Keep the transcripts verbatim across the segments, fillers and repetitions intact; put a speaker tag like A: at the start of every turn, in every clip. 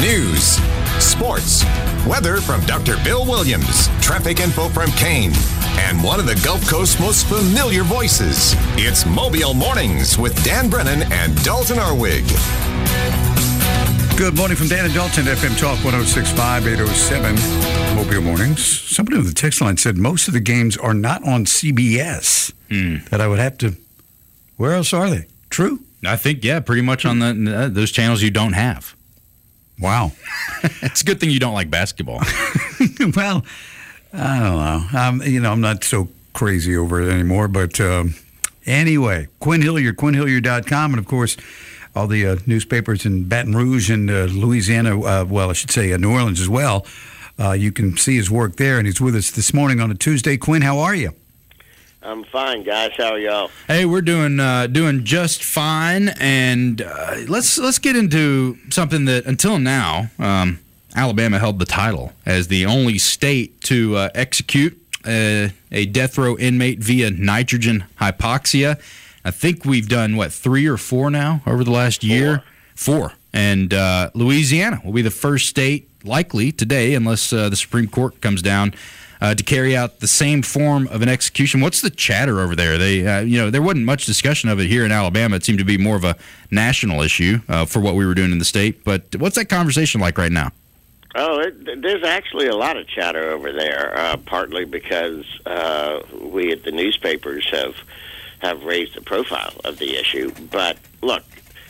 A: news, sports, weather from Doctor Bill Williams, traffic info from Kane, and one of the Gulf Coast's most familiar voices. It's Mobile Mornings with Dan Brennan and Dalton Arwig.
B: Good morning from Dan and Dalton, F M Talk one oh six point five, eight oh seven, Mobile Mornings. Somebody on the text line said most of the games are not on C B S.
C: Mm.
B: That I would have to, where else are they? True?
C: I think, yeah, pretty much on the, uh, those channels you don't have.
B: Wow.
C: It's a good thing you don't like basketball.
B: Well, I don't know. Um, you know, I'm not so crazy over it anymore. But um, anyway, Quinn Hilliard, quinn hilliard dot com. And, of course, all the uh, newspapers in Baton Rouge and uh, Louisiana, uh, well, I should say uh, New Orleans as well. Uh, you can see his work there. And he's with us this morning on a Tuesday. Quinn, how are you?
D: I'm fine, guys. How are y'all?
C: Hey, we're doing uh, doing just fine, and uh, let's let's get into something that until now, um, Alabama held the title as the only state to uh, execute uh, a death row inmate via nitrogen hypoxia. I think we've done what three or four now over the last year. Four, four. And uh, Louisiana will be the first state likely today, unless uh, the Supreme Court comes down. Uh, to carry out the same form of an execution. What's the chatter over there? They, uh, you know, there wasn't much discussion of it here in Alabama. It seemed to be more of a national issue uh, for what we were doing in the state. But what's that conversation like right now?
D: Oh, it, there's actually a lot of chatter over there, uh, partly because uh, we at the newspapers have have raised the profile of the issue. But look,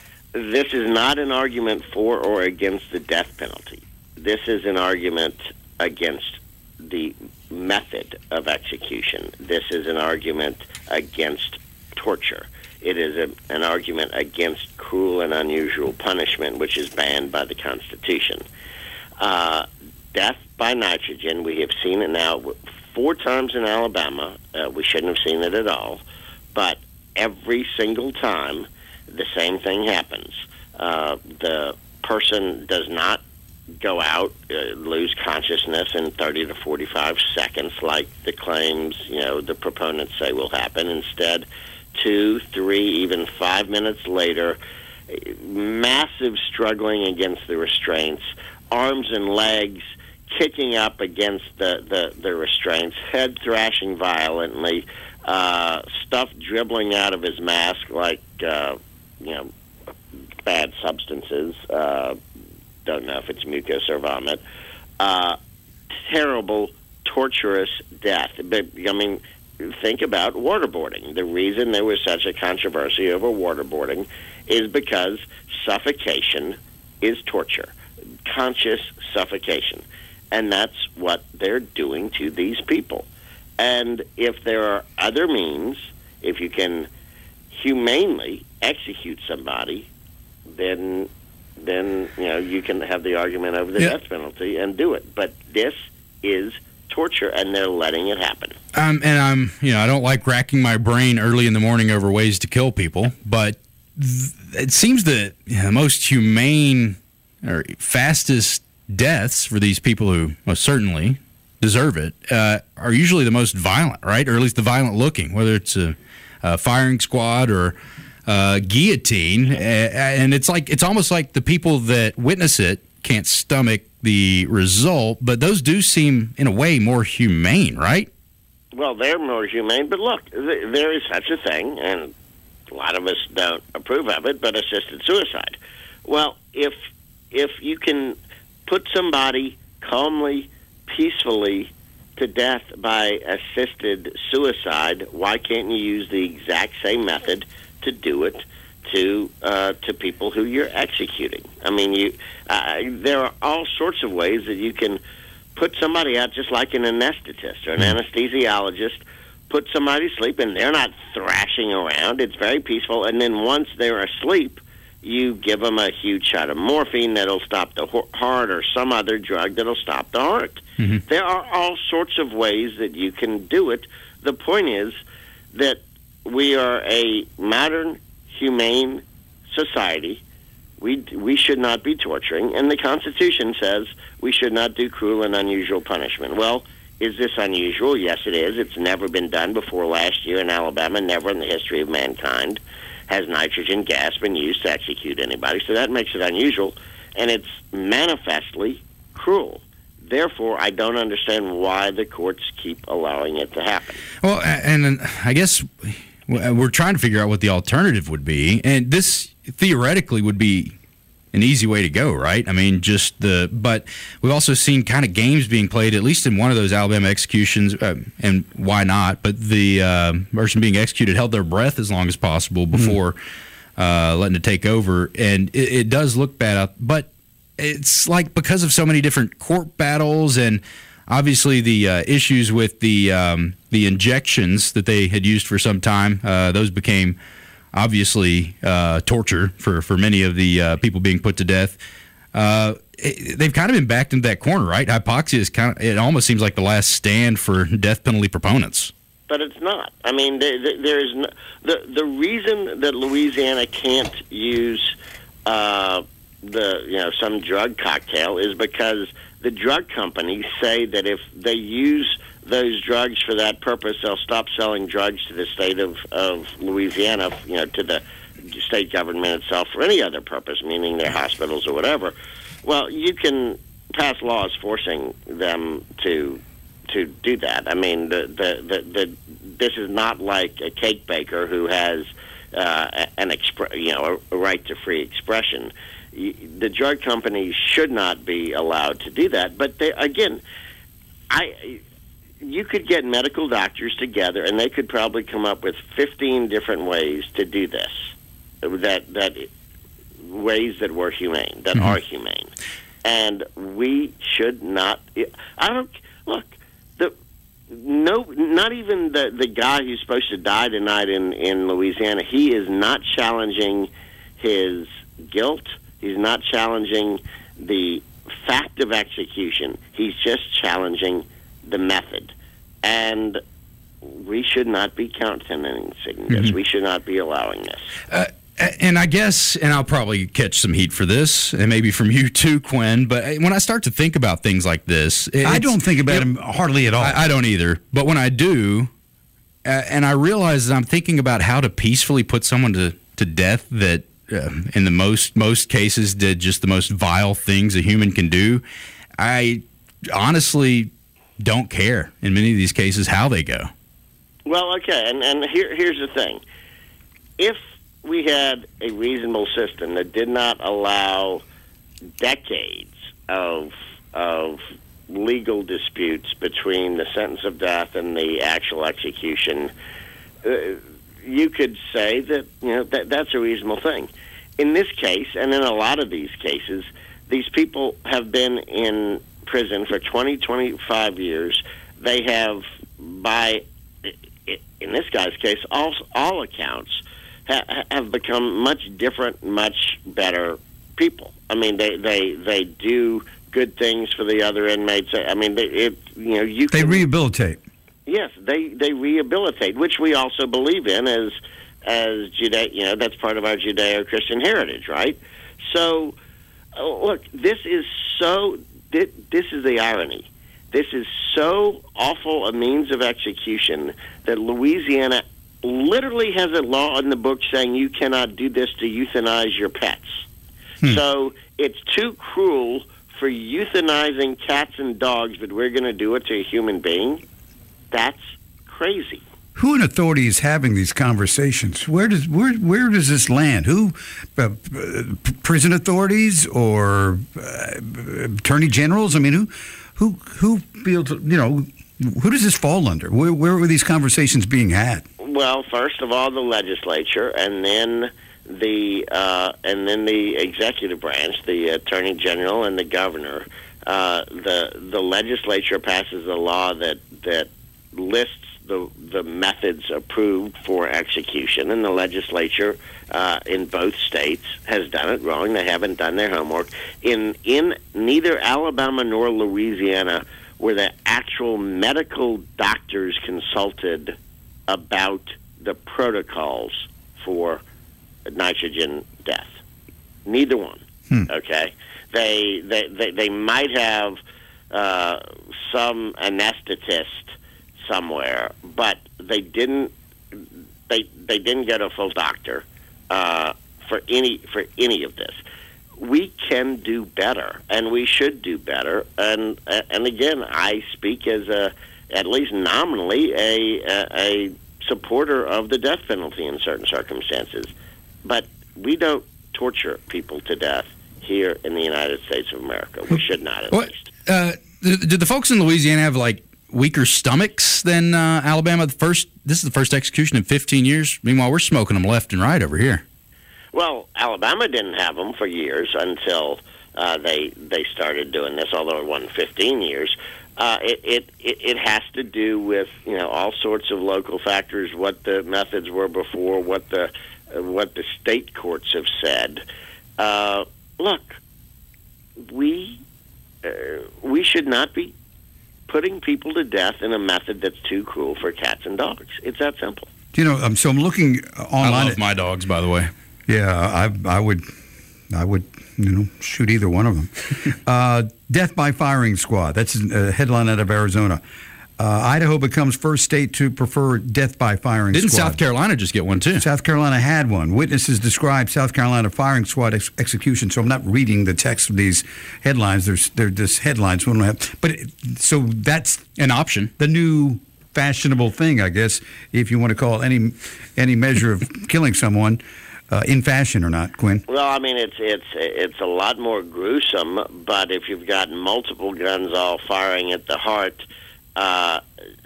D: this is not an argument for or against the death penalty. This is an argument against the method of execution. This is an argument against torture. It is a, an argument against cruel and unusual punishment, which is banned by the Constitution. Uh, death by nitrogen, we have seen it now four times in Alabama. Uh, we shouldn't have seen it at all. But every single time, the same thing happens. Uh, the person does not go out, uh, lose consciousness in thirty to forty-five seconds, like the claims, you know, the proponents say will happen. Instead, two, three, even five minutes later, massive struggling against the restraints, arms and legs kicking up against the, the, the restraints, head thrashing violently, uh, stuff dribbling out of his mask like, uh, you know, bad substances, uh, don't know if it's mucus or vomit, uh, terrible, torturous death. But, I mean, think about waterboarding. The reason there was such a controversy over waterboarding is because suffocation is torture, conscious suffocation. And that's what they're doing to these people. And if there are other means, if you can humanely execute somebody, then... then, you know, you can have the argument over the
C: yeah.
D: death penalty and do it. But this is torture, and they're letting it happen.
C: Um, and I'm, you know, I don't like racking my brain early in the morning over ways to kill people, but th- it seems that you know, the most humane or fastest deaths for these people who most certainly deserve it uh, are usually the most violent, right? Or at least the violent looking, whether it's a, a firing squad or Uh, guillotine, uh, and it's like it's almost like the people that witness it can't stomach the result, but those do seem, in a way, more humane, right?
D: Well, they're more humane, but look, th- there is such a thing, and a lot of us don't approve of it, but assisted suicide. Well, if if you can put somebody calmly, peacefully to death by assisted suicide, why can't you use the exact same method to do it to uh, to people who you're executing? I mean, you uh, there are all sorts of ways that you can put somebody out, just like an anesthetist or an anesthesiologist, put somebody to sleep, and they're not thrashing around. It's very peaceful, and then once they're asleep, you give them a huge shot of morphine that'll stop the heart or some other drug that'll stop the heart. Mm-hmm. There are all sorts of ways that you can do it. The point is that we are a modern, humane society. We we should not be torturing, and the Constitution says we should not do cruel and unusual punishment. Well, is this unusual? Yes, it is. It's never been done before last year in Alabama. Never in the history of mankind has nitrogen gas been used to execute anybody, so that makes it unusual. and it's manifestly cruel. Therefore, I don't understand why the courts keep allowing it to happen.
C: Well, and I guess we're trying to figure out what the alternative would be, and this theoretically would be an easy way to go, right? I mean, just the, but we've also seen kind of games being played, at least in one of those Alabama executions, uh, and why not? But the uh, person being executed held their breath as long as possible before mm-hmm. uh, letting it take over, and it, it does look bad out, but it's like because of so many different court battles and obviously the uh, issues with the um, the injections that they had used for some time, uh, those became obviously uh, torture for, for many of the uh, people being put to death. Uh, it, they've kind of been backed into that corner, right? Hypoxia is kind of, it almost seems like the last stand for death penalty proponents.
D: But it's not. I mean, there, there is no, the the reason that Louisiana can't use uh, the you know some drug cocktail is because the drug companies say that if they use those drugs for that purpose, they'll stop selling drugs to the state of, of Louisiana, you know, to the state government itself for any other purpose, meaning their hospitals or whatever. Well, you can pass laws forcing them to to do that. I mean, the the, the, the this is not like a cake baker who has uh, an expre- you know a, a right to free expression. The drug companies should not be allowed to do that. But they, again, I. You could get medical doctors together, and they could probably come up with fifteen different ways to do this. That that ways that were humane, that mm-hmm. are humane, and we should not. I don't look the no, not even the the guy who's supposed to die tonight in in Louisiana. He is not challenging his guilt. He's not challenging the fact of execution. He's just challenging the method, and we should not be countenancing this. Mm-hmm. We should not be allowing this.
C: Uh, and I guess, and I'll probably catch some heat for this, and maybe from you too, Quinn, but when I start to think about things like this...
B: I don't think about them hardly at all.
C: I, I don't either. But when I do, uh, and I realize that I'm thinking about how to peacefully put someone to, to death that uh, in the most most cases did just the most vile things a human can do, I honestly... don't care in many of these cases how they go.
D: Well, okay, and, and here, here's the thing. If we had a reasonable system that did not allow decades of of legal disputes between the sentence of death and the actual execution, uh, you could say that you know that that's a reasonable thing. In this case, and in a lot of these cases, these people have been in prison for twenty, twenty-five years. They have, by in this guy's case, all all accounts, ha, have become much different, much better people. I mean, they they, they do good things for the other inmates. I mean, they, it you know you
B: they
D: can,
B: rehabilitate.
D: Yes, they they rehabilitate, which we also believe in as as Judeo. You know, that's part of our Judeo-Christian heritage, right? So, oh, look, this is so. This is the irony. This is so awful a means of execution that Louisiana literally has a law in the book saying you cannot do this to euthanize your pets. Hmm. So it's too cruel for euthanizing cats and dogs, but we're going to do it to a human being? That's crazy.
B: Who in authority is having these conversations? Where does where where does this land? Who, uh, prison authorities or uh, attorney generals? I mean, who who who feels you know who does this fall under? Where where were these conversations being had?
D: Well, first of all, the legislature, and then the uh, and then the executive branch, the attorney general and the governor. Uh, the the legislature passes a law that that lists the the methods approved for execution, and the legislature uh, in both states has done it wrong. They haven't done their homework. In in neither Alabama nor Louisiana were the actual medical doctors consulted about the protocols for nitrogen death. Neither one. Hmm. Okay, they, they they they might have uh, some anesthetist somewhere, but they didn't. They they didn't get a full doctor uh, for any for any of this. we can do better, and we should do better. And and again, I speak as a, at least nominally, a, a, a supporter of the death penalty in certain circumstances. But we don't torture people to death here in the United States of America. We should not, at
C: what,
D: least.
C: Uh, did the folks in Louisiana have, like, weaker stomachs than uh, Alabama? The first, this is the first execution in fifteen years. Meanwhile, we're smoking them left and right over here.
D: Well, Alabama didn't have them for years until uh, they they started doing this, although it wasn't fifteen years. Uh, it, it, it, it has to do with, you know, all sorts of local factors, what the methods were before, what the, uh, what the state courts have said. Uh, look, we, uh, we should not be putting people to death in a method that's too cruel for cats and dogs. It's that simple.
B: You know, um, so I'm looking online.
C: I love my dogs, by the way.
B: Yeah, I, I would, I would, you know, shoot either one of them. uh, Death by Firing Squad. That's a headline out of Arizona. Uh, Idaho becomes first state to prefer death by firing
C: Didn't
B: squad.
C: South Carolina just get one, too?
B: South Carolina had one. Witnesses describe South Carolina firing squad ex- execution. So I'm not reading the text of these headlines. There's, they're just headlines. We don't have, but it, so that's
C: an option.
B: The new fashionable thing, I guess, if you want to call any any measure of killing someone. Uh, in fashion or not, Quinn?
D: Well, I mean, it's it's it's a lot more gruesome. But if you've got multiple guns all firing at the heart, uh,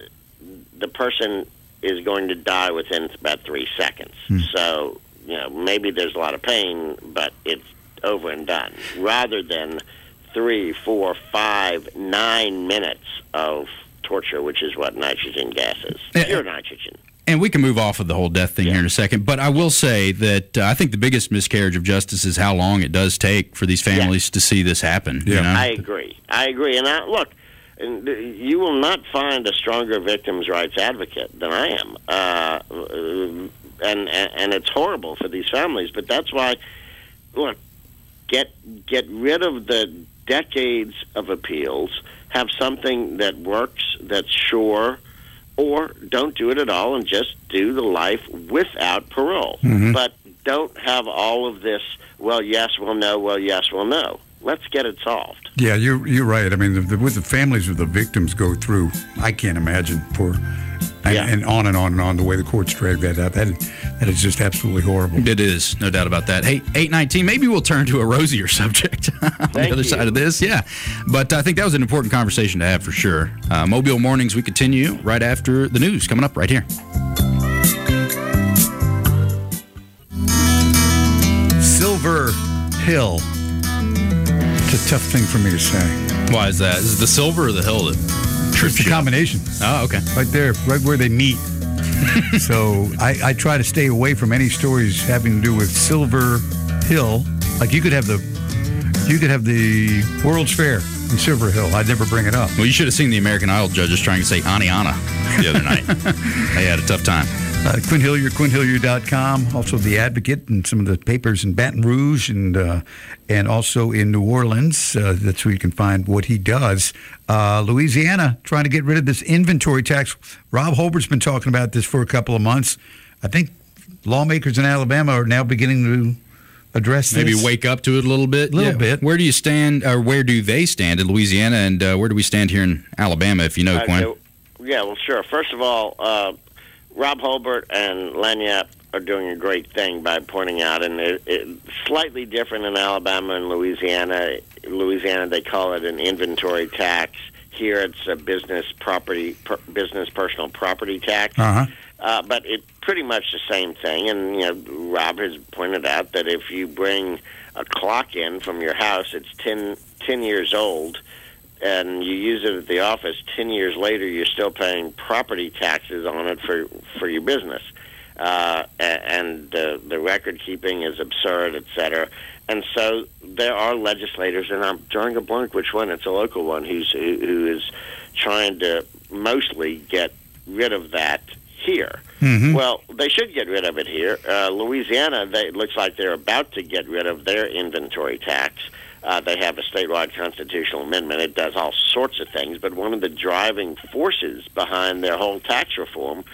D: the person is going to die within about three seconds. Hmm. So, you know, maybe there's a lot of pain, but it's over and done. Rather than three, four, five, nine minutes of torture, which is what nitrogen gas is. Pure nitrogen.
C: And we can move off of the whole death thing yeah. here in a second, but I will say that uh, I think the biggest miscarriage of justice is how long it does take for these families yeah. to see this happen.
B: Yeah,
C: you know?
D: I agree. I agree. And I, look, you will not find a stronger victims' rights advocate than I am. Uh, and, and it's horrible for these families, but that's why, look, get get rid of the decades of appeals, have something that works, that's sure, or don't do it at all and just do the life without parole. Mm-hmm. But don't have all of this, well, yes, well, no, well, yes, well, no. Let's get it solved.
B: Yeah, you're you're right. I mean, the, the, what the families of the victims go through, I can't imagine for, and,
D: yeah.
B: and on and on and on, the way the courts drag that out. That, that is just absolutely horrible.
C: It is, no doubt about that. Hey, eight nineteen, maybe we'll turn to a rosier subject on
D: Thank
C: the other
D: you.
C: side of this. Yeah, but I think that was an important conversation to have for sure. Uh, Mobile Mornings, we continue right after the news coming up right here.
B: Silver Hill. It's a tough thing for me to say.
C: Why is that? Is it the silver or the hill that trips
B: It's the
C: you up?
B: combination.
C: Oh, okay.
B: Right there, right where they meet. So I, I try to stay away from any stories having to do with Silver Hill. Like you could have the, you could have the World's Fair in Silver Hill. I'd never bring it up.
C: Well, you should have seen the American Idol judges trying to say Aniana the other night. They had a tough time.
B: Uh, Quinn Hillier, quinn hillier dot com, also The Advocate and some of the papers in Baton Rouge and uh, and also in New Orleans. Uh, that's where you can find what he does. Uh, Louisiana trying to get rid of this inventory tax. Rob Holbert's been talking about this for a couple of months. I think lawmakers in Alabama are now beginning to address this.
C: Maybe wake up to it a little bit.
B: A little
C: yeah.
B: bit.
C: Where do you stand, or where do they stand in Louisiana, and uh, where do we stand here in Alabama, if you know,
D: Uh,
C: Quinn?
D: so- yeah, well, sure. First of all, uh, Rob Holbert and Lagniappe are doing a great thing by pointing out, and it, it, slightly different in Alabama and Louisiana. Louisiana, they call it an inventory tax. Here, it's a business property, per, business personal property tax.
B: Uh-huh.
D: Uh, but it's pretty much the same thing. And you know, Rob has pointed out that if you bring a clock in from your house, it's ten, ten years old, and you use it at the office, ten years later, you're still paying property taxes on it for, for your business. Uh, and uh, the record keeping is absurd, et cetera. And so there are legislators, and I'm drawing a blank which one, it's a local one, who's, who, who is trying to mostly get rid of that here. Mm-hmm. Well, they should get rid of it here. Uh, Louisiana, they, it looks like they're about to get rid of their inventory tax. Uh, they have a statewide constitutional amendment. It does all sorts of things, but one of the driving forces behind their whole tax reform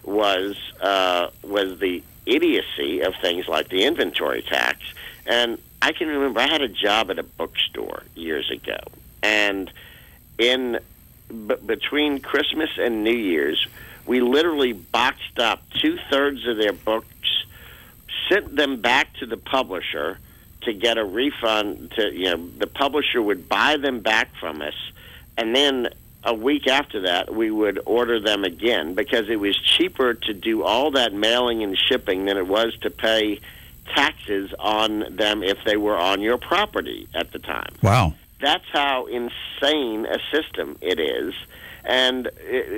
D: was uh, was the idiocy of things like the inventory tax. And I can remember I had a job at a bookstore years ago, and in b- between Christmas and New Year's, we literally boxed up two-thirds of their books, sent them back to the publisher to get a refund. To you know, the publisher would buy them back from us, and then a week after that, we would order them again because it was cheaper to do all that mailing and shipping than it was to pay taxes on them if they were on your property at the time.
B: Wow.
D: That's how insane a system it is. And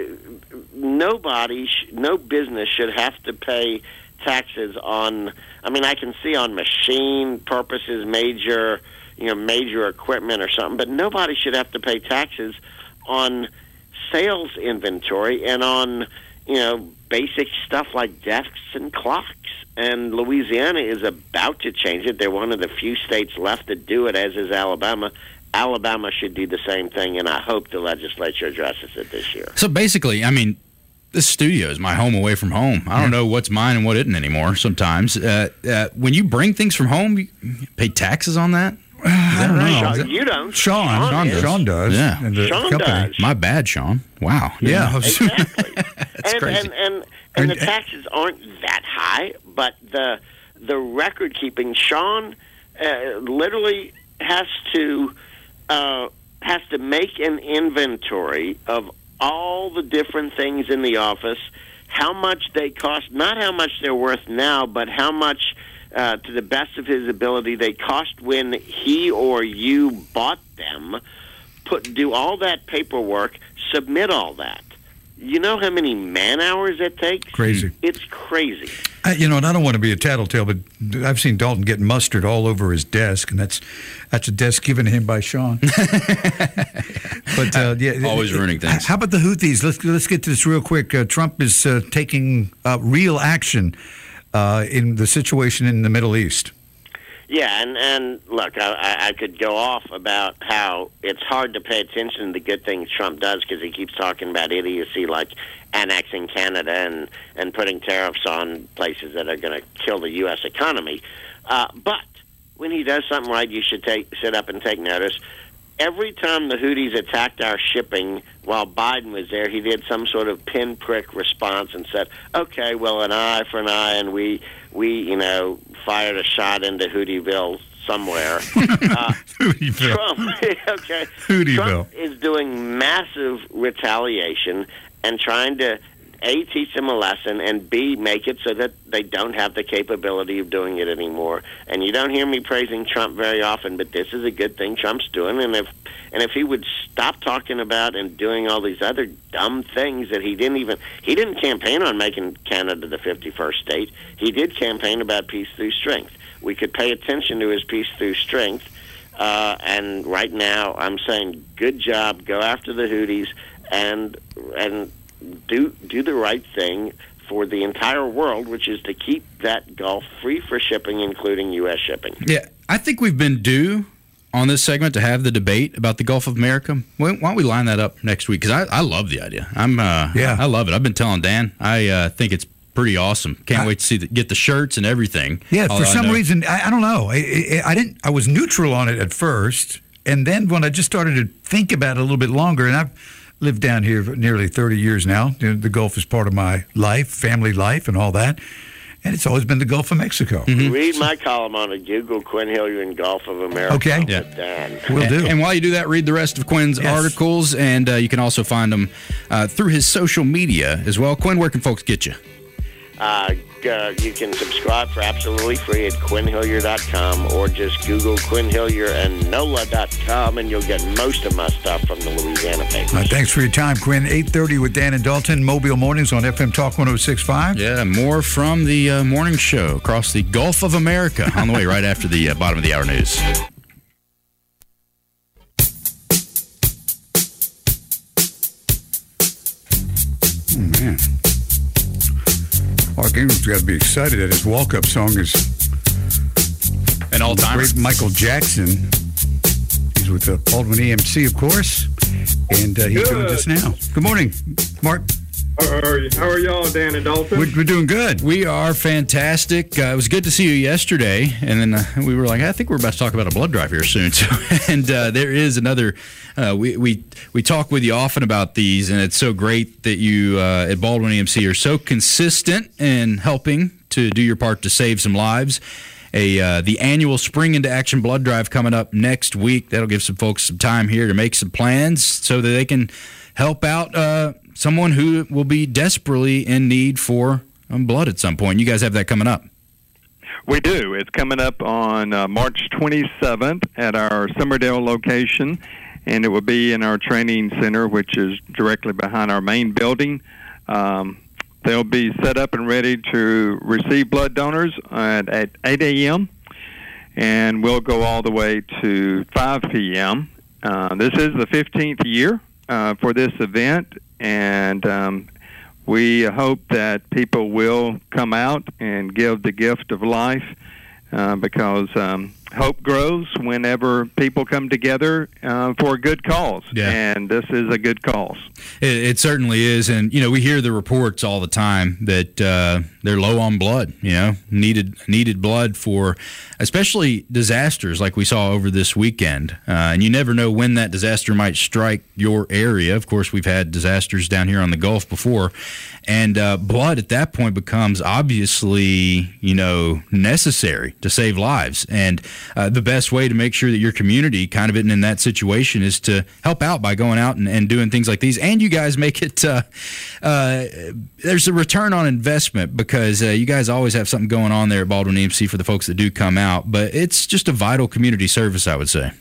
D: it, nobody, sh- no business should have to pay taxes on, I mean, I can see on machine purposes, major, you know, major equipment or something, but nobody should have to pay taxes on sales inventory and on, you know, basic stuff like desks and clocks. And Louisiana is about to change it. They're one of the few states left to do it, as is Alabama. Alabama should do the same thing, and I hope the legislature addresses it this year.
C: So basically, I mean, this studio is my home away from home. I don't know what's mine and what isn't anymore sometimes. Uh, uh, when you bring things from home, you pay taxes on that?
B: I don't know.
D: Sean, you don't.
B: Sean,
D: Sean,
B: Sean,
D: is.
B: Sean does.
C: Yeah.
B: And the
D: Sean
B: company.
D: does.
C: My bad, Sean. Wow.
B: Yeah.
D: Exactly.
C: That's
D: and,
C: crazy.
D: And, and, and the taxes aren't that high, but the the record keeping, Sean uh, literally has to uh, has to make an inventory of all the different things in the office, how much they cost, not how much they're worth now, but how much, uh, to the best of his ability, they cost when he or you bought them. Put do all that paperwork, submit all that. You know how many man hours it takes?
B: Crazy.
D: It's crazy.
B: I, you know, and I don't want to be a tattletale, but I've seen Dalton get mustard all over his desk, and that's that's a desk given to him by Sean. But uh, yeah,
C: Always ruining things.
B: How about the Houthis? Let's let's get to this real quick. Uh, Trump is uh, taking uh, real action uh, in the situation in the Middle East.
D: Yeah, and, and look, I, I could go off about how it's hard to pay attention to the good things Trump does because he keeps talking about idiocy like annexing Canada and, and putting tariffs on places that are going to kill the U S economy. Uh, but when he does something right, you should take, sit up and take notice. Every time the Houthis attacked our shipping while Biden was there, he did some sort of pinprick response and said, okay, well, an eye for an eye, and we, we you know, fired a shot into Houthiville somewhere. uh,
B: Houthiville.
D: Trump, okay.
B: Houthiville.
D: Trump is doing massive retaliation and trying to, A, teach them a lesson, and B, make it so that they don't have the capability of doing it anymore. And you don't hear me praising Trump very often, but this is a good thing Trump's doing. And if and if he would stop talking about and doing all these other dumb things that he didn't even, he didn't campaign on making Canada the fifty-first state. He did campaign about peace through strength. We could pay attention to his peace through strength. Uh, and right now, I'm saying, good job, go after the Houthis, and and do do the right thing for the entire world, which is to keep that Gulf free for shipping, including U S shipping.
C: Yeah, I think we've been due on this segment to have the debate about the Gulf of America. Why don't we line that up next week? Because I, I love the idea. I'm uh,
B: Yeah.
C: I love it. I've been telling Dan. I uh, think it's pretty awesome. Can't
B: I-
C: wait to see the, get the shirts and everything.
B: Yeah,
C: All
B: for
C: I
B: some
C: know-
B: reason, I, I don't know. I, I, I didn't. I was neutral on it at first, and then when I just started to think about it a little bit longer, and I've lived down here for nearly thirty years now. You know, the Gulf is part of my life, family life, and all that. And it's always been the Gulf of Mexico.
C: Mm-hmm.
D: Read my column on it. Google Quinn Hillier and Gulf of America.
B: Okay.
C: Yeah.
D: With Dan.
B: We'll do.
C: And, and while you do that, read the rest of Quinn's
B: Yes.
C: articles, and uh, you can also find them uh, through his social media as well. Quinn, where can folks get you?
D: Uh, uh, you can subscribe for absolutely free at quinn hillier dot com or just Google Quinn Hillier and nola dot com, and you'll get most of my stuff from the Louisiana papers.
B: Uh, thanks for your time, Quinn. eight thirty with Dan and Dalton, Mobile Mornings on F M Talk one oh six point five.
C: Yeah, more from the uh, morning show across the Gulf of America on the way right after the uh, bottom of the hour news.
B: Oh, man. Mark Ingram's got to be excited that his walk-up song is
C: An all-timer.
B: great Michael Jackson. He's with the Baldwin E M C, of course, and uh, he's doing this now. Good morning, Mark.
E: How are, you? How are y'all, Dan and Dalton?
B: We're, we're doing good.
C: We are fantastic. Uh, it was good to see you yesterday, and then uh, we were like, I think we're about to talk about a blood drive here soon. So, and uh, there is another. Uh, we we we talk with you often about these, and it's so great that you uh, at Baldwin E M C are so consistent in helping to do your part to save some lives. A uh, the annual Spring into Action blood drive coming up next week. That'll give some folks some time here to make some plans so that they can help out uh, someone who will be desperately in need for um, blood at some point. You guys have that coming up.
E: We do. It's coming up on uh, March twenty-seventh at our Summerdale location, and it will be in our training center, which is directly behind our main building. Um, they'll be set up and ready to receive blood donors at, at eight a.m., and we'll go all the way to five p.m. Uh, this is the fifteenth year uh, for this event, and um, we hope that people will come out and give the gift of life uh, because um, hope grows whenever people come together uh, for a good cause,
C: yeah.
E: and this is a good cause.
C: It, it certainly is, and you know we hear the reports all the time that uh, they're low on blood. You know, needed needed blood for, especially disasters like we saw over this weekend. Uh, and you never know when that disaster might strike your area. Of course, we've had disasters down here on the Gulf before, and uh, blood at that point becomes obviously you know necessary to save lives. And uh, the best way to make sure that your community kind of isn't in that situation is to help out by going out and, and doing things like these. And you guys make it, uh, uh, there's a return on investment because uh, you guys always have something going on there at Baldwin E M C for the folks that do come out. But it's just a vital community service, I would say.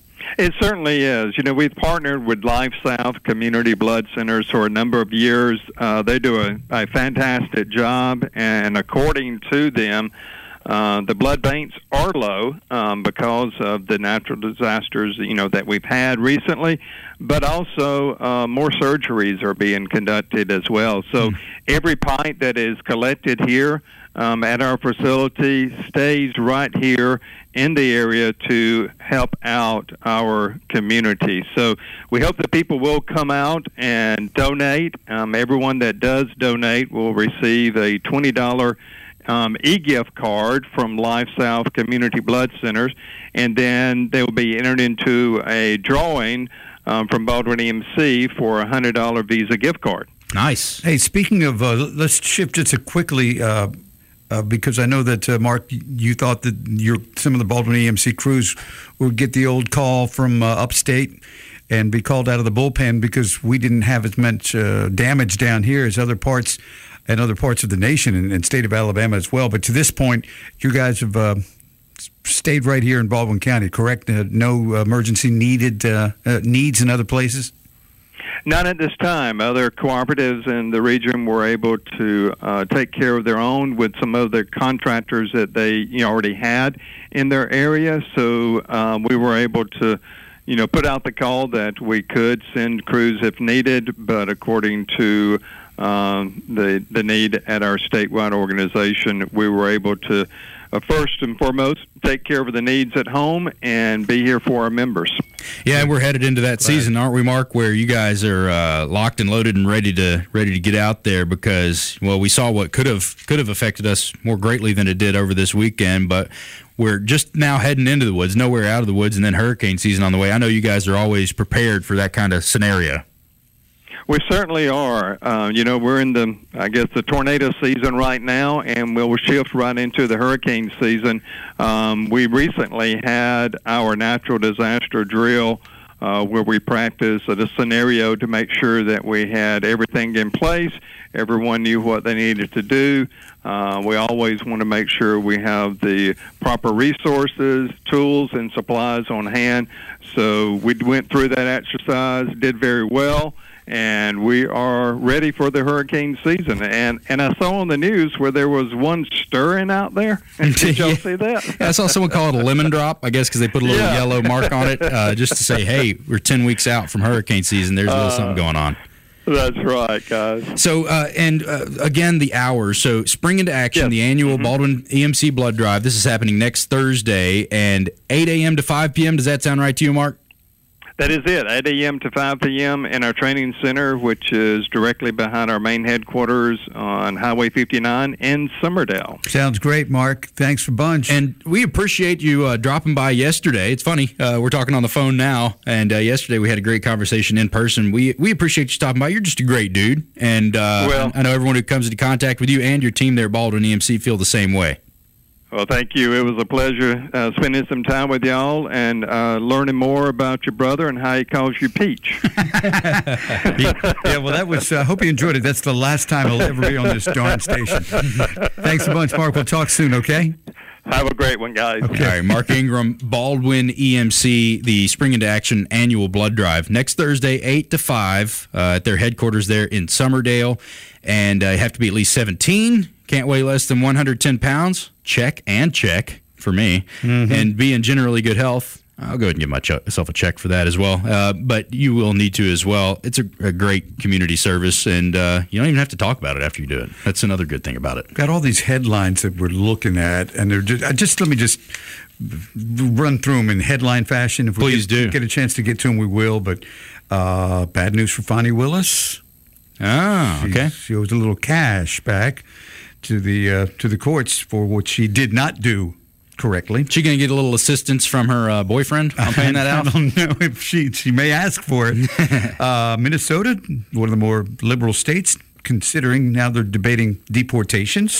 E: It certainly is. You know, we've partnered with Life South Community Blood Centers for a number of years. Uh, they do a, a fantastic job, and according to them, Uh, the blood banks are low um, because of the natural disasters, you know, that we've had recently, but also uh, more surgeries are being conducted as well. So mm. every pint that is collected here um, at our facility stays right here in the area to help out our community. So we hope that people will come out and donate. Um, everyone that does donate will receive a twenty dollars Um, e-gift card from Life South Community Blood Centers, and then they will be entered into a drawing um, from Baldwin E M C for a one hundred dollars Visa gift card.
C: Nice.
B: Hey, speaking of, uh, let's shift just a quickly, uh, uh, because I know that, uh, Mark, you thought that your some of the Baldwin E M C crews would get the old call from uh, upstate and be called out of the bullpen because we didn't have as much uh, damage down here as other parts and other parts of the nation and, and state of Alabama as well. But to this point, you guys have uh, stayed right here in Baldwin County, correct? Uh, no emergency needed uh, uh, needs in other places?
E: Not at this time. Other cooperatives in the region were able to uh, take care of their own with some of the contractors that they you know, already had in their area. So um, we were able to you know, put out the call that we could send crews if needed, but according to um, the the need at our statewide organization, we were able to uh, first and foremost take care of the needs at home and be here for our members.
C: Yeah, and we're headed into that season, aren't we, Mark? Where you guys are uh, locked and loaded and ready to ready to get out there because, well, we saw what could have could have affected us more greatly than it did over this weekend, but we're just now heading into the woods, nowhere out of the woods, and then hurricane season on the way. I know you guys are always prepared for that kind of scenario.
E: We certainly are. Uh, you know, we're in the, I guess, the tornado season right now, and we'll shift right into the hurricane season. Um, we recently had our natural disaster drill uh, where we practiced a scenario to make sure that we had everything in place. Everyone knew what they needed to do. Uh, we always want to make sure we have the proper resources, tools, and supplies on hand. So we went through that exercise, did very well, and we are ready for the hurricane season. And and I saw on the news where there was one stirring out there. Did y'all
C: yeah.
E: see that?
C: Yeah, I saw someone call it a lemon drop, I guess, because they put a little
E: Yeah.
C: yellow mark on it uh, just to say, hey, we're ten weeks out from hurricane season. There's a little
E: Uh,
C: something going on.
E: That's right, guys.
C: So, uh, and uh, again, the hours. So, Spring into Action,
E: Yes.
C: the annual
E: Mm-hmm.
C: Baldwin E M C blood drive. This is happening next Thursday, and eight a.m. to five p.m. Does that sound right to you, Mark?
E: That is it, eight a.m. to five p.m. in our training center, which is directly behind our main headquarters on Highway fifty-nine in Summerdale.
B: Sounds great, Mark. Thanks a bunch.
C: And we appreciate you uh, dropping by yesterday. It's funny, uh, we're talking on the phone now, and uh, yesterday we had a great conversation in person. We we appreciate you stopping by. You're just a great dude, and uh,
E: well,
C: I know everyone who comes into contact with you and your team there at Baldwin E M C feel the same way.
E: Well, thank you. It was a pleasure uh, spending some time with y'all and uh, learning more about your brother and how he calls you Peach.
B: Yeah, well, that was, I uh, hope you enjoyed it. That's the last time I'll ever be on this darn station. Thanks a bunch, Mark. We'll talk soon, okay?
E: Have a great one, guys.
C: Okay. All right, Mark Ingram, Baldwin E M C, the Spring Into Action annual blood drive. Next Thursday, eight to five, uh, at their headquarters there in Summerdale. And uh, you have to be at least seventeen. Can't weigh less than one hundred ten pounds. Check and check for me. Mm-hmm. And be in generally good health. I'll go ahead and give myself a check for that as well. Uh, but you will need to as well. It's a, a great community service, and uh, you don't even have to talk about it after you do it. That's another good thing about it.
B: Got all these headlines that we're looking at, and they're just, just let me just run through them in headline fashion. If we
C: Please
B: get,
C: do.
B: get a chance to get to them, we will. But uh, bad news for Fonnie Willis.
C: Oh, okay.
B: She, she owes a little cash back to the uh, to the courts for what she did not do correctly.
C: She going to get a little assistance from her uh, boyfriend on paying that out?
B: I don't know if she she may ask for it. uh, Minnesota, one of the more liberal states, considering now they're debating deportations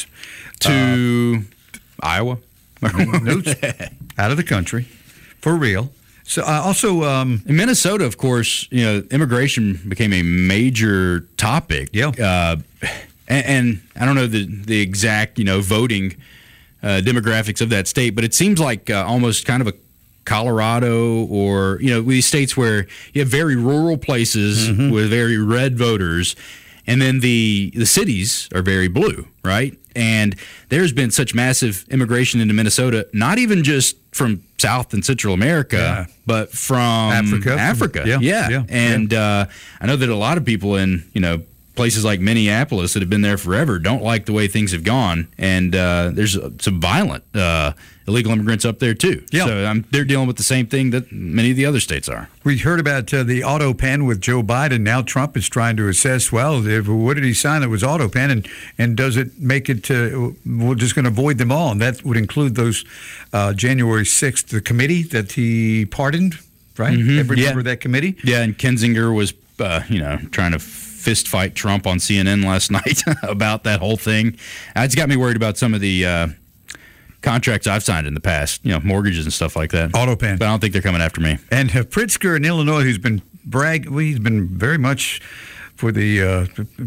C: to uh, Iowa,
B: no, out of the country for real. So uh, also um,
C: in Minnesota, of course, you know, immigration became a major topic.
B: Yeah.
C: Uh, and, and I don't know the the exact, you know, voting uh, demographics of that state, but it seems like uh, almost kind of a Colorado or, you know, these states where you have very rural places mm-hmm. with very red voters, and then the the cities are very blue, right? And there's been such massive immigration into Minnesota, not even just from South and Central America,
B: yeah.
C: but from
B: Africa.
C: Africa.
B: Yeah,
C: yeah.
B: yeah.
C: And
B: yeah.
C: Uh, I know that a lot of people in, you know, places like Minneapolis that have been there forever don't like the way things have gone. And uh, there's some violent uh, illegal immigrants up there, too.
B: Yeah.
C: So um, they're dealing with the same thing that many of the other states are.
B: We heard about uh, the auto pen with Joe Biden. Now Trump is trying to assess, well, if, what did he sign that was auto pen, and, and does it make it, uh, we're just going to avoid them all. And that would include those uh, January sixth, the committee that he pardoned, right?
C: Mm-hmm.
B: Every
C: yeah.
B: member of that committee?
C: Yeah, and Kinzinger was, uh, you know, trying to fist fight Trump on C N N last night about that whole thing. Uh, it's got me worried about some of the uh, contracts I've signed in the past, you know, mortgages and stuff like that.
B: Auto pen.
C: But I don't think they're coming after me.
B: And uh, Pritzker in Illinois, who's been brag, well, he's been very much for the uh,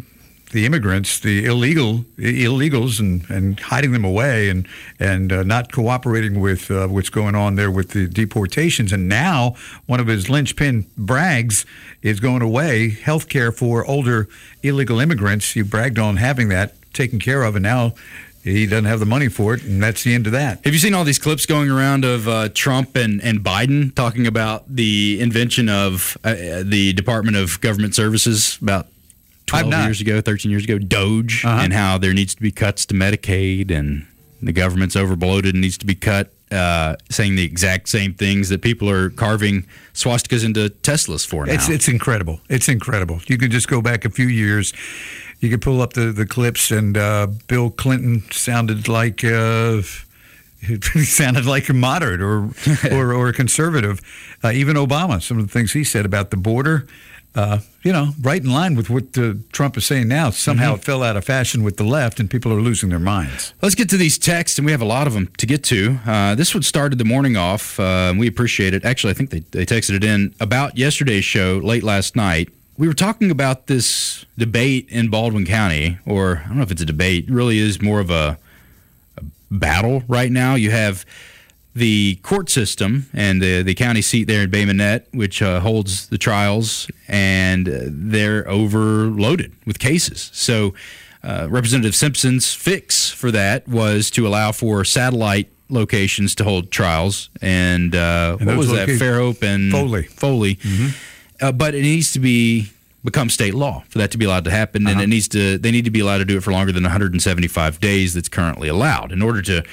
B: the immigrants, the illegal illegals, and, and hiding them away, and and uh, not cooperating with uh, what's going on there with the deportations. And now one of his linchpin brags is going away, health care for older illegal immigrants. He bragged on having that taken care of, and now he doesn't have the money for it, and that's the end of that.
C: Have you seen all these clips going around of uh, Trump and, and Biden talking about the invention of uh, the Department of Government Services about twelve years ago, thirteen years ago, Doge, uh-huh. and how there needs to be cuts to Medicaid, and the government's overbloated and needs to be cut, uh, saying the exact same things that people are carving swastikas into Teslas for now.
B: It's, it's incredible. It's incredible. You can just go back a few years. You could pull up the, the clips, and uh, Bill Clinton sounded like uh, he sounded like a moderate or or, or a conservative. Uh, even Obama, some of the things he said about the border, uh, you know, right in line with what uh, Trump is saying now. Somehow mm-hmm. it fell out of fashion with the left, and people are losing their minds.
C: Let's get to these texts, and we have a lot of them to get to. Uh, this one started the morning off, uh, and we appreciate it. Actually, I think they, they texted it in about yesterday's show late last night. We were talking about this debate in Baldwin County, or I don't know if it's a debate. It really is more of a, a battle right now. You have the court system and the, the county seat there in Bay Minette, which uh, holds the trials, and uh, they're overloaded with cases. So uh, Representative Simpson's fix for that was to allow for satellite locations to hold trials. And, uh, and what was that? Fairhope and
B: Foley.
C: Foley. Mm-hmm. Uh, but it needs to be become state law for that to be allowed to happen, uh-huh. and it needs to. They need to be allowed to do it for longer than one hundred seventy-five days that's currently allowed. In order to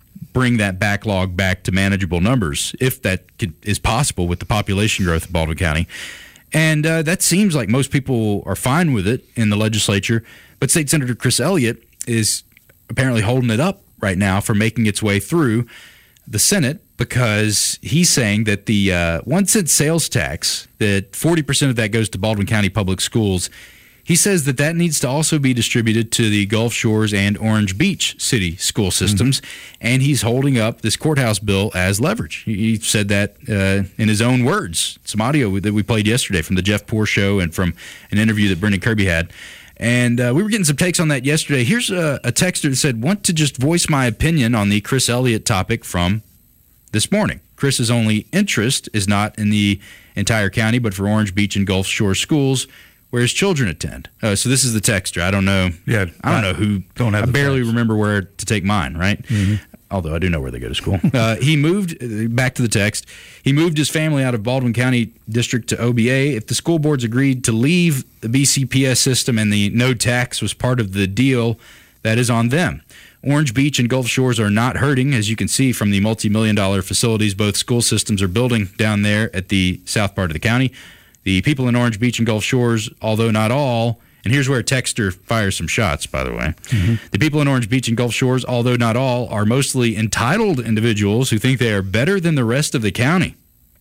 C: bring that backlog back to manageable numbers, if that could, is possible with the population growth of Baldwin County. And uh, that seems like most people are fine with it in the legislature. But State Senator Chris Elliott is apparently holding it up right now for making its way through the Senate, because he's saying that the uh, one cent sales tax, that forty percent of that goes to Baldwin County Public Schools. He says that that needs to also be distributed to the Gulf Shores and Orange Beach city school systems, mm-hmm. and he's holding up this courthouse bill as leverage. He said that uh, in his own words. Some audio that we played yesterday from the Jeff Poor Show and from an interview that Brendan Kirby had. And uh, we were getting some takes on that yesterday. Here's a, a texter that said, want to just voice my opinion on the Chris Elliott topic from this morning. Chris's only interest is not in the entire county, but for Orange Beach and Gulf Shore schools where his children attend. Uh, so this is the texter. I don't know. Yeah, I don't know who. Don't have I barely facts. remember where to take mine, right? Mm-hmm. Although I do know where they go to school. uh, he moved, back to the text, he moved his family out of Baldwin County District to O B A. If the school boards agreed to leave the B C P S system and the no tax was part of the deal, that is on them. Orange Beach and Gulf Shores are not hurting, as you can see from the multi-million dollar facilities both school systems are building down there at the south part of the county. The people in Orange Beach and Gulf Shores, although not all, and here's where Texter fires some shots, by the way. Mm-hmm. The people in Orange Beach and Gulf Shores, although not all, are mostly entitled individuals who think they are better than the rest of the county.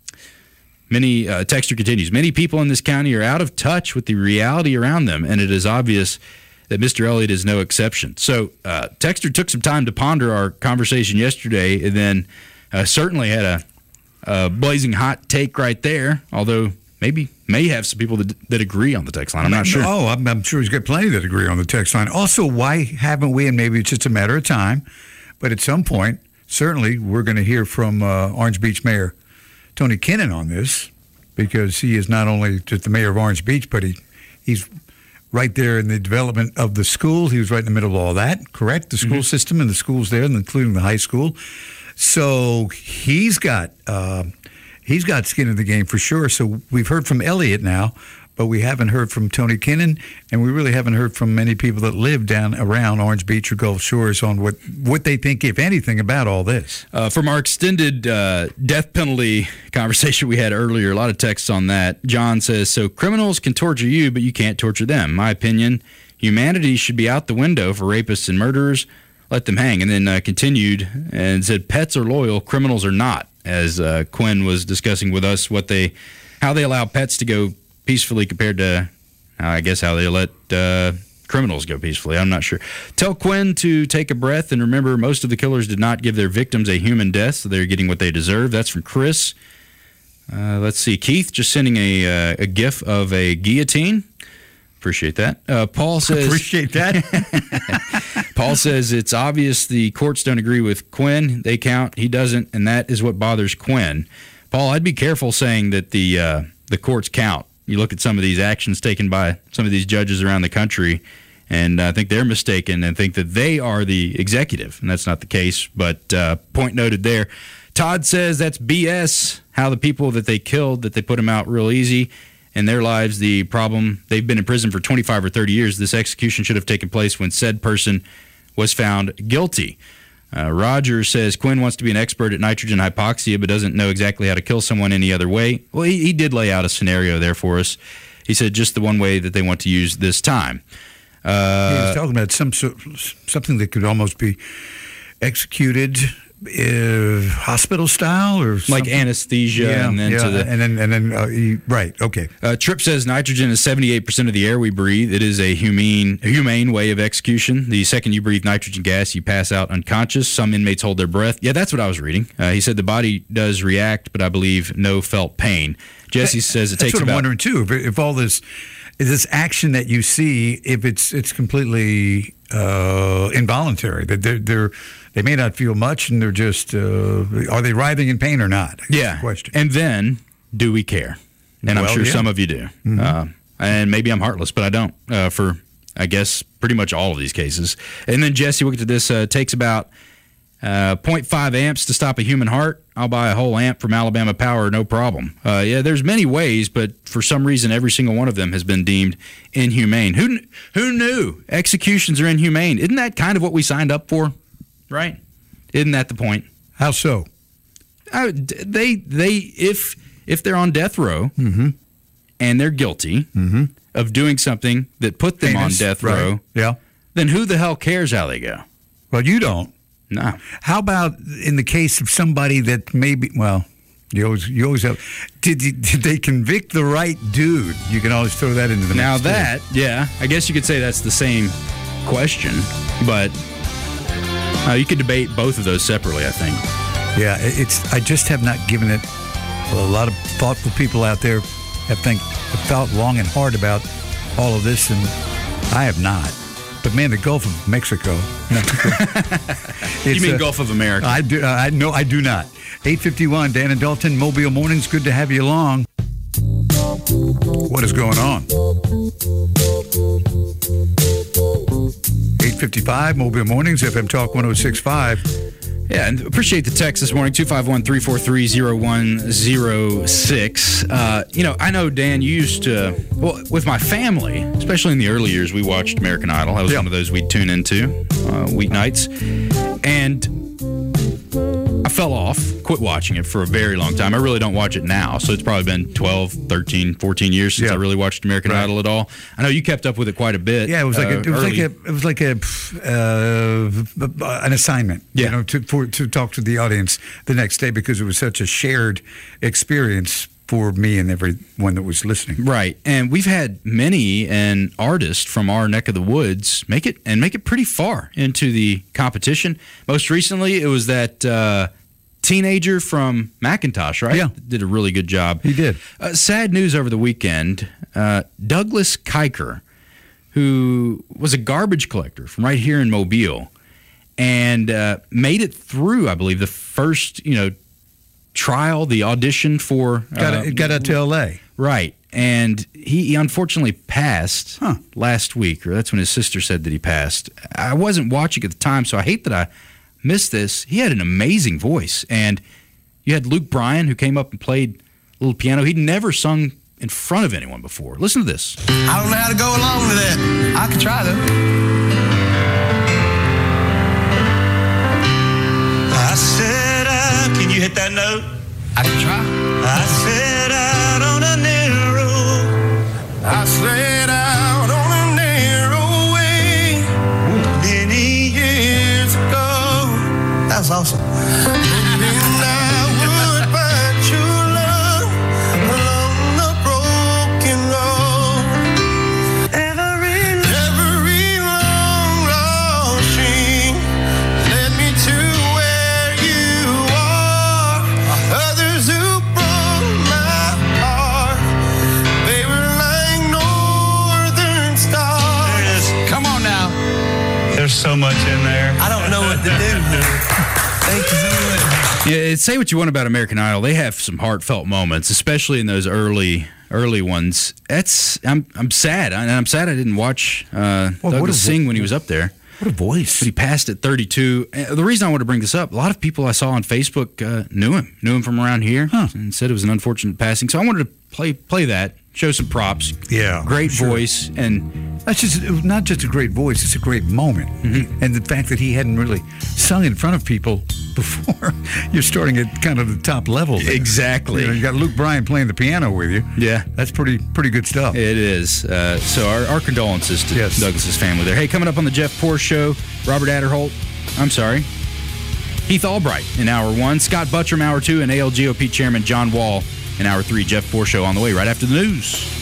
C: Many, uh, Texter continues, many people in this county are out of touch with the reality around them, and it is obvious that Mister Elliott is no exception. So uh, Texter took some time to ponder our conversation yesterday, and then uh, certainly had a, a blazing hot take right there, although maybe may have some people that, that agree on the text line. I'm not sure.
B: Oh, I'm, I'm sure he's got plenty that agree on the text line. Also, why haven't we, and maybe it's just a matter of time, but at some point, certainly we're going to hear from uh, Orange Beach Mayor Tony Kinnon on this, because he is not only just the mayor of Orange Beach, but he he's right there in the development of the school. He was right in the middle of all that, correct? The school mm-hmm. system and the schools there, including the high school. So he's got... Uh, He's got skin in the game for sure. So we've heard from Elliott now, but we haven't heard from Tony Kinnon, and we really haven't heard from many people that live down around Orange Beach or Gulf Shores on what, what they think, if anything, about all this.
C: Uh, from our extended uh, death penalty conversation we had earlier, a lot of texts on that. John says, so criminals can torture you, but you can't torture them. My opinion, humanity should be out the window for rapists and murderers. Let them hang. And then uh, continued and said, pets are loyal, criminals are not. As uh, Quinn was discussing with us what they, how they allow pets to go peacefully compared to, uh, I guess, how they let uh, criminals go peacefully. I'm not sure. Tell Quinn to take a breath and remember most of the killers did not give their victims a human death, so they're getting what they deserve. That's from Chris. Uh, let's see. Keith just sending a, uh, a GIF of a guillotine. Appreciate that. Uh, Paul says...
B: Appreciate that.
C: Paul says it's obvious the courts don't agree with Quinn. They count. He doesn't, and that is what bothers Quinn. Paul, I'd be careful saying that the uh, the courts count. You look at some of these actions taken by some of these judges around the country, and I think they're mistaken and think that they are the executive, and that's not the case. But uh, point noted there. Todd says that's B S, how the people that they killed, that they put them out real easy. In their lives, the problem, they've been in prison for twenty-five or thirty years. This execution should have taken place when said person was found guilty. Uh, Roger says Quinn wants to be an expert at nitrogen hypoxia but doesn't know exactly how to kill someone any other way. Well, he, he did lay out a scenario there for us. He said just the one way that they want to use this time.
B: Uh, he was talking about some something that could almost be executed Uh, hospital style or something?
C: Like anesthesia,
B: yeah,
C: and then
B: yeah,
C: to the
B: and then and then uh, you, right, okay.
C: Uh, Tripp says nitrogen is seventy-eight percent of the air we breathe. It is a humane, a humane way of execution. The second you breathe nitrogen gas, you pass out unconscious. Some inmates hold their breath. Yeah, that's what I was reading. Uh, he said the body does react, but I believe no felt pain. Jesse that, says it
B: takes
C: about.
B: That's what I'm wondering too. If, if all this, this action that you see, if it's it's completely uh, involuntary, that they're they're. They may not feel much, and they're just, uh, are they writhing in pain or not?
C: Yeah.
B: The question.
C: And then, do we care? And well, I'm sure yeah. some of you do. Mm-hmm. Uh, and maybe I'm heartless, but I don't uh, for, I guess, pretty much all of these cases. And then Jesse, look at this, uh, takes about uh, zero point five amps to stop a human heart. I'll buy a whole amp from Alabama Power, no problem. Uh, yeah, there's many ways, but for some reason, every single one of them has been deemed inhumane. Who, who knew executions are inhumane? Isn't that kind of what we signed up for? Right? Isn't that the point?
B: How so?
C: I, they they if if they're on death row
B: Mm-hmm.
C: and they're guilty
B: Mm-hmm.
C: of doing something that put them
B: Heinous,
C: on death
B: right.
C: row,
B: Yeah.
C: then who the hell cares how they go?
B: Well, you don't.
C: No.
B: How about in the case of somebody that maybe, well, you always, you always have, did, you, did they convict the right dude? You can always throw that into the
C: Now
B: mix, too.
C: that, yeah, I guess you could say that's the same question, but uh, you could debate both of those separately, I think.
B: Yeah, it- it's. I just have not given it. Well, a lot of thoughtful people out there have think have thought long and hard about all of this, and I have not. But man, the Gulf of Mexico.
C: You
B: It's,
C: mean
B: uh,
C: Gulf of America?
B: I do. Uh, I no, I do not. eight fifty-one, Dan and Dalton, Mobile Mornings. Good to have you along. What is going on? eight fifty-five, Mobile Mornings, F M Talk one oh six point five.
C: Yeah, and appreciate the text this morning, two five one, three four three, zero one zero six. Uh, you know, I know, Dan, you used to, well, with my family, especially in the early years, we watched American Idol. That was
B: Yeah.
C: one of those we'd tune into uh, weeknights. And I fell off, quit watching it for a very long time. I really don't watch it now, so it's probably been twelve, thirteen, fourteen years since
B: Yeah.
C: I really watched American
B: Right.
C: Idol at all. I know you kept up with it quite a bit.
B: Yeah, it was like
C: uh,
B: a, it was
C: early.
B: like a, it was like a, uh, an assignment.
C: Yeah.
B: You know, to for, to talk to the audience the next day because it was such a shared experience for me and everyone that was listening.
C: Right. And we've had many an artist from our neck of the woods make it and make it pretty far into the competition. Most recently, it was that uh, teenager from Macintosh, right?
B: Yeah.
C: Did a really good job.
B: He did.
C: Uh, sad news over the weekend. Uh, Douglas Kiker, who was a garbage collector from right here in Mobile and uh, made it through, I believe, the first, you know, trial, the audition for
B: Got,
C: uh,
B: it got out to L A.
C: right, and he, he unfortunately passed
B: Huh.
C: last week, or that's when his sister said that he passed. I wasn't watching at the time, so I hate that I missed this. He had an amazing voice, and you had Luke Bryan, who came up and played a little piano. He'd never sung in front of anyone before. Listen to this.
F: I don't know how to go along to that. I could try though. I set out. Can you hit that note? I can try. I set out on a narrow. I set out on a narrow way many years ago. That was awesome. And I would find true love along the broken road. Every, every long, long string led me to where you are. Others who broke my heart, they were like northern stars. Come on now.
G: There's so much in there.
F: I don't know what to do. Thank you so much.
C: Yeah, say what you want about American Idol. They have some heartfelt moments, especially in those early early ones. That's I'm I'm sad, and I'm sad I didn't watch uh,
B: Well, what
C: Douglas
B: a-
C: sing when he was up there.
B: What a voice.
C: But he passed at thirty-two. Uh, The reason I want to bring this up, a lot of people I saw on Facebook uh, knew him, knew him from around here,
B: Huh.
C: and said it was an unfortunate passing. So I wanted to play play that, show some props.
B: Yeah,
C: Great
B: sure.
C: voice, and
B: That's just it was not just a great voice; it's a great moment,
C: Mm-hmm.
B: and the fact that he hadn't really sung in front of people before. You're starting at kind of the top level. there.
C: Exactly.
B: You, know, you got Luke Bryan playing the piano with you.
C: Yeah.
B: that's pretty pretty good stuff.
C: it is. Uh, so our, our condolences to
B: Yes.
C: Douglas's family there. Hey, coming up on the Jeff Porsche Show, Robert Adderholt, I'm sorry, Heath Albright in Hour one, Scott Buttram Hour two, and A L G O P Chairman John Wall in Hour three. Jeff Porsche Show on the way right after the news.